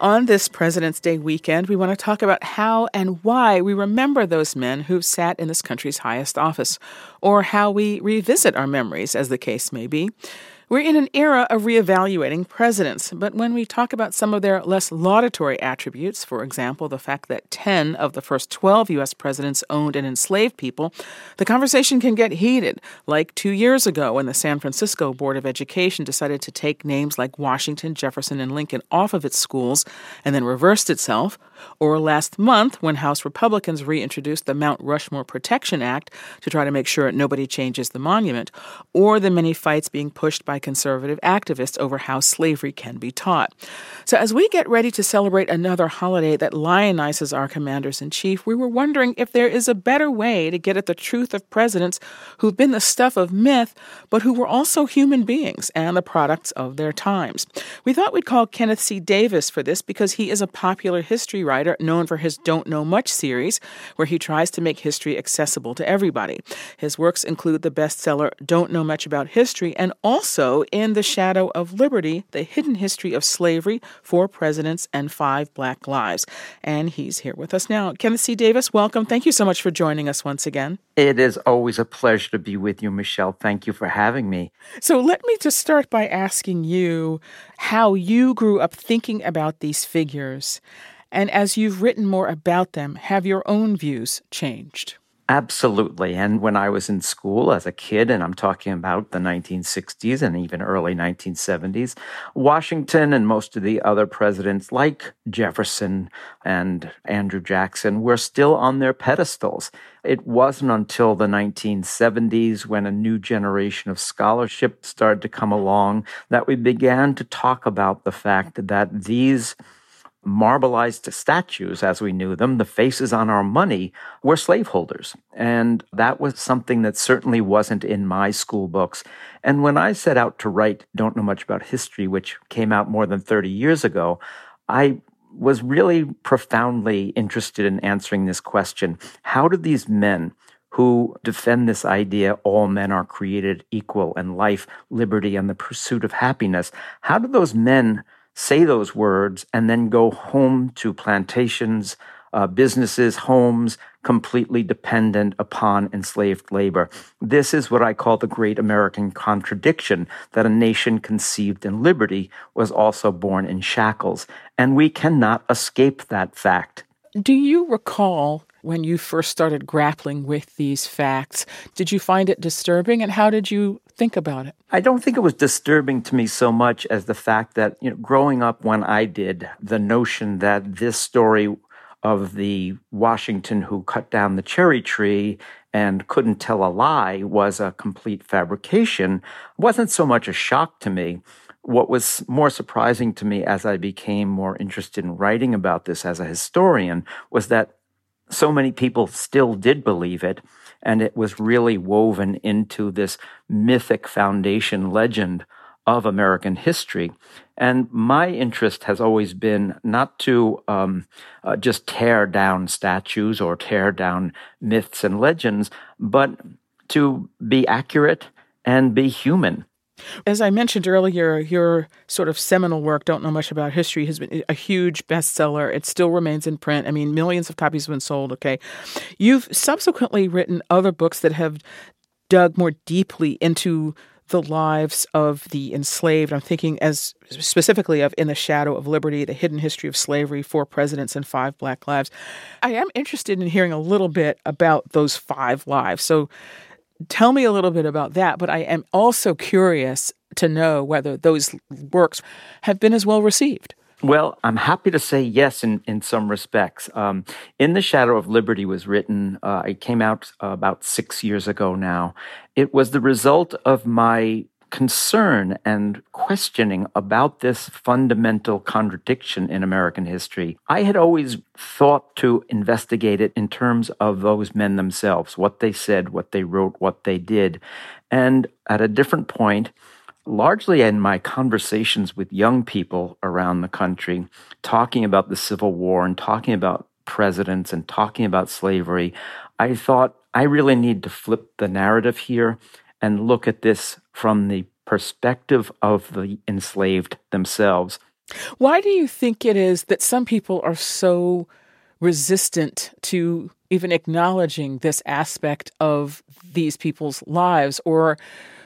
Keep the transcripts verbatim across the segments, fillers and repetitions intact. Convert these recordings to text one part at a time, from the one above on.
On this President's Day weekend, we want to talk about how and why we remember those men who've sat in this country's highest office, or how we revisit our memories, as the case may be. We're in an era of reevaluating presidents, but when we talk about some of their less laudatory attributes, for example, the fact that ten of the first twelve U S presidents owned and enslaved people, the conversation can get heated, like two years ago when the San Francisco Board of Education decided to take names like Washington, Jefferson, and Lincoln off of its schools and then reversed itself, or last month when House Republicans reintroduced the Mount Rushmore Protection Act to try to make sure nobody changes the monument, or the many fights being pushed by conservative activists over how slavery can be taught. So as we get ready to celebrate another holiday that lionizes our commanders-in-chief, we were wondering if there is a better way to get at the truth of presidents who've been the stuff of myth, but who were also human beings and the products of their times. We thought we'd call Kenneth C. Davis for this because he is a popular history writer known for his Don't Know Much series, where he tries to make history accessible to everybody. His works include the bestseller Don't Know Much About History and also In the Shadow of Liberty, The Hidden History of Slavery, Four Presidents, and Five Black Lives. And he's here with us now. Kenneth C. Davis, welcome. Thank you so much for joining us once again. It is always a pleasure to be with you, Michelle. Thank you for having me. So let me just start by asking you how you grew up thinking about these figures. And as you've written more about them, have your own views changed? Absolutely. And when I was in school as a kid, and I'm talking about the nineteen sixties and even early nineteen seventies, Washington and most of the other presidents like Jefferson and Andrew Jackson were still on their pedestals. It wasn't until the nineteen seventies, when a new generation of scholarship started to come along, that we began to talk about the fact that these marbleized statues, as we knew them, the faces on our money, were slaveholders. And that was something that certainly wasn't in my school books. And when I set out to write Don't Know Much About History, which came out more than thirty years ago, I was really profoundly interested in answering this question. How do these men who defend this idea all men are created equal and life, liberty, and the pursuit of happiness, how do those men say those words and then go home to plantations, uh, businesses, homes, completely dependent upon enslaved labor? This is what I call the great American contradiction, that a nation conceived in liberty was also born in shackles. And we cannot escape that fact. Do you recall when you first started grappling with these facts? Did you find it disturbing, and how did you think about it? I don't think it was disturbing to me so much as the fact that, you know, growing up when I did, the notion that this story of the Washington who cut down the cherry tree and couldn't tell a lie was a complete fabrication wasn't so much a shock to me. What was more surprising to me as I became more interested in writing about this as a historian was that so many people still did believe it, and it was really woven into this mythic foundation legend of American history. And my interest has always been not to um, uh, just tear down statues or tear down myths and legends, but to be accurate and be human. As I mentioned earlier, your sort of seminal work, Don't Know Much About History, has been a huge bestseller. It still remains in print. I mean, millions of copies have been sold, okay? You've subsequently written other books that have dug more deeply into the lives of the enslaved. I'm thinking as specifically of In the Shadow of Liberty, The Hidden History of Slavery, Four Presidents, and Five Black Lives. I am interested in hearing a little bit about those five lives. So tell me a little bit about that, but I am also curious to know whether those works have been as well received. Well, I'm happy to say yes in, in some respects. Um, In the Shadow of Liberty was written, uh, it came out uh, about six years ago now. It was the result of my concern and questioning about this fundamental contradiction in American history. I had always thought to investigate it in terms of those men themselves, what they said, what they wrote, what they did. And at a different point, largely in my conversations with young people around the country, talking about the Civil War and talking about presidents and talking about slavery, I thought I really need to flip the narrative here and look at this from the perspective of the enslaved themselves. Why do you think it is that some people are so resistant to even acknowledging this aspect of these people's lives? Or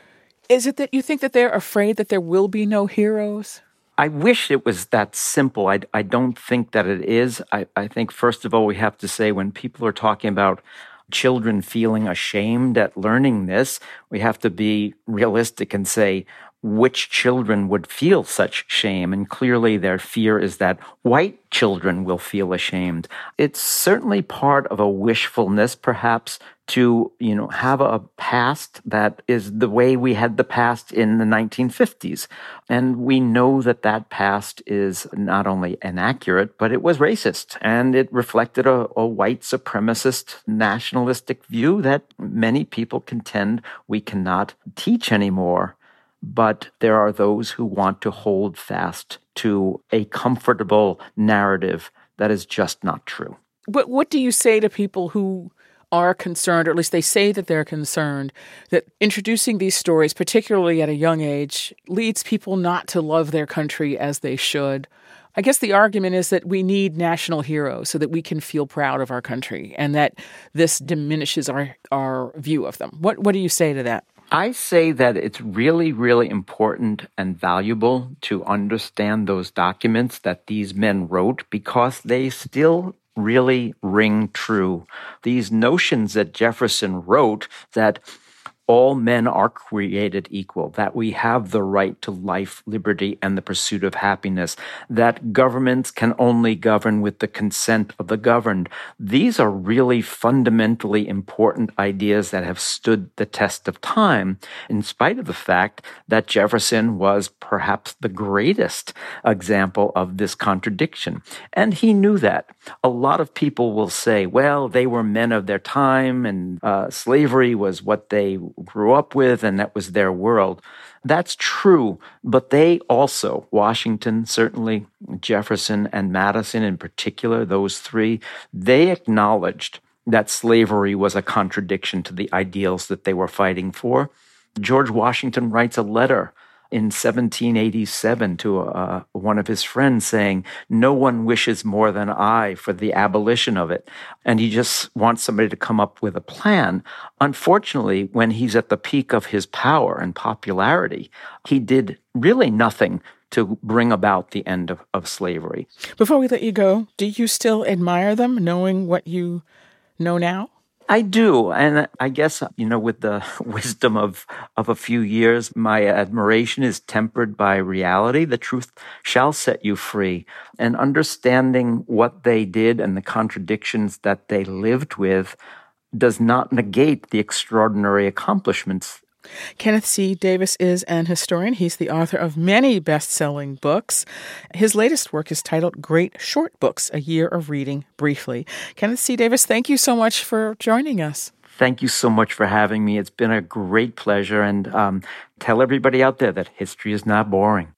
is it that you think that they're afraid that there will be no heroes? I wish it was that simple. I, I don't think that it is. I, I think, first of all, we have to say when people are talking about children feeling ashamed at learning this, we have to be realistic and say, which children would feel such shame? And clearly their fear is that white children will feel ashamed. It's certainly part of a wishfulness, perhaps, to, you know, have a past that is the way we had the past in the nineteen fifties. And we know that that past is not only inaccurate, but it was racist. And it reflected a, a white supremacist nationalistic view that many people contend we cannot teach anymore. But there are those who want to hold fast to a comfortable narrative that is just not true. But what do you say to people who are concerned, or at least they say that they're concerned, that introducing these stories, particularly at a young age, leads people not to love their country as they should? I guess the argument is that we need national heroes so that we can feel proud of our country, and that this diminishes our, our view of them. What, what do you say to that? I say that it's really, really important and valuable to understand those documents that these men wrote because they still really ring true. These notions that Jefferson wrote that all men are created equal, that we have the right to life, liberty, and the pursuit of happiness, that governments can only govern with the consent of the governed. These are really fundamentally important ideas that have stood the test of time, in spite of the fact that Jefferson was perhaps the greatest example of this contradiction. And he knew that. A lot of people will say, well, they were men of their time, and uh, slavery was what they grew up with, and that was their world. That's true, but they also, Washington, certainly Jefferson and Madison in particular, those three, they acknowledged that slavery was a contradiction to the ideals that they were fighting for. George Washington writes a letter in seventeen eighty-seven to uh, one of his friends saying, no one wishes more than I for the abolition of it. And he just wants somebody to come up with a plan. Unfortunately, when he's at the peak of his power and popularity, he did really nothing to bring about the end of, of slavery. Before we let you go, do you still admire them, knowing what you know now? I do. And I guess, you know, with the wisdom of, of a few years, my admiration is tempered by reality. The truth shall set you free. And understanding what they did and the contradictions that they lived with does not negate the extraordinary accomplishments. Kenneth C. Davis is an historian. He's the author of many best-selling books. His latest work is titled Great Short Books, A Year of Reading Briefly. Kenneth C. Davis, thank you so much for joining us. Thank you so much for having me. It's been a great pleasure. And um, tell everybody out there that history is not boring.